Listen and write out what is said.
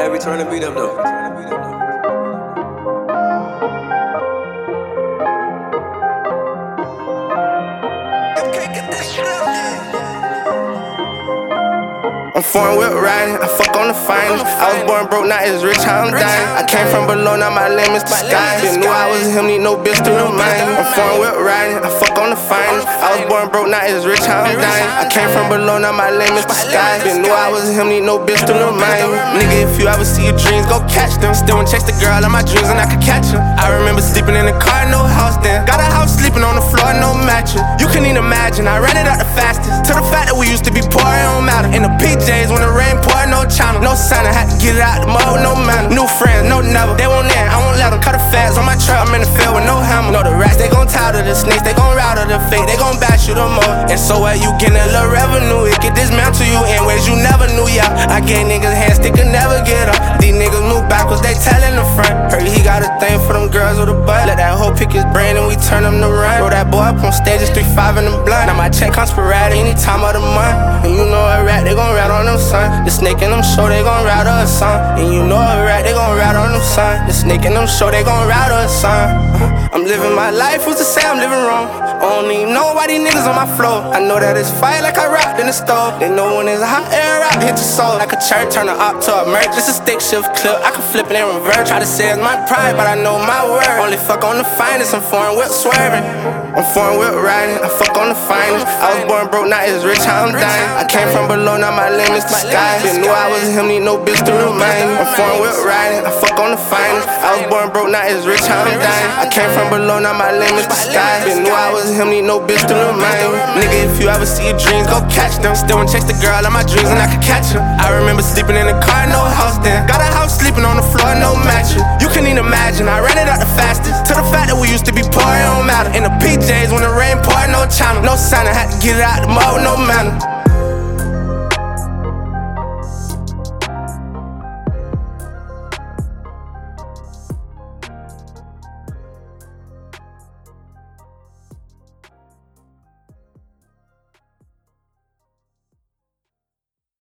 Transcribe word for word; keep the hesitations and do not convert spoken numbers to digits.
every turn to beat them though. I'm foreign whip riding, I fuck on the finest. I was born broke, not as rich, how I'm dying. I came from below, now my limits the sky. Didn't know I was him, need no bitch to remind me. I'm foreign whip riding, I fuck on the finest. I was born broke, not as rich, how I'm dying. I came from below, now my limits the sky. Didn't know I was him, need no bitch to remind me. Nigga, if you ever see your dreams, go catch them. Still wanna chase the girl in my dreams and I could catch her. I remember sleeping in the car, no house then. Got a house sleeping on the floor, no mattress. You can't even imagine, I ran it out the fastest. To the fact that we used to be poor, it don't matter. In the P Js when the rain pour, no channel, no sign, I had to get it out the mud, no manner. New friends, no never, they won't end, I won't let them. Cut the fast on my truck, I'm in the field with no hammer. Know the rats, they gon' tie to the snakes, they gon' route to the fake, they gon' bash you the more. And so what, you getting a little revenue, it get dismantle you in ways you never knew, yeah. I gave niggas hands, they could never get up. These niggas move backwards, they tellin' the front. Heard he got a thing for them girls with a butt. Let that hoe pick his brain and we turn him to run. Roll that boy up on stage, it's three five in the blunt. Now my check comes sporadic any time of the month. And you know a rat, they gon' rat on them son. The snake in them show, they gon' rat a son. And you know a rat, they gon' rat on them son. The snake in them show, they gon' rat a son. I'm living my life, who's to say I'm living wrong? I don't even know why these niggas on my floor. I know that it's fire like I rocked in the stove. They know when it's hot air out, hit your soul. Like a church, turn the op to a merch. Just a stick shift clip, I can flip it in reverse. Try to say it's my pride, but I know my word. Only fuck on the finest, I'm foreign whip swerving. I'm foreign whip riding, I fuck on the finest. I was born broke, not as rich, how I'm dying. I came from below, now my limits the sky. Didn't know I was him, need no bitch to remind me. I'm foreign whip riding, I fuck on the finest. I was born broke, not as rich, how I'm dying. I came from below, now my limits the sky. Didn't know I was him, need no bitch to remind me. Nigga, if you ever see your dreams, go catch them. Still wanna chase the girl in my dreams and I could catch her. I remember sleeping in the car, no house then. Got a house sleeping on the floor, no mattress. You can't even imagine, I ran it out the fastest. To the fact that we used to be poor, it don't matter. In the P Js when the rain poured, no channel, no sign, I had to get it out the mud with no manner.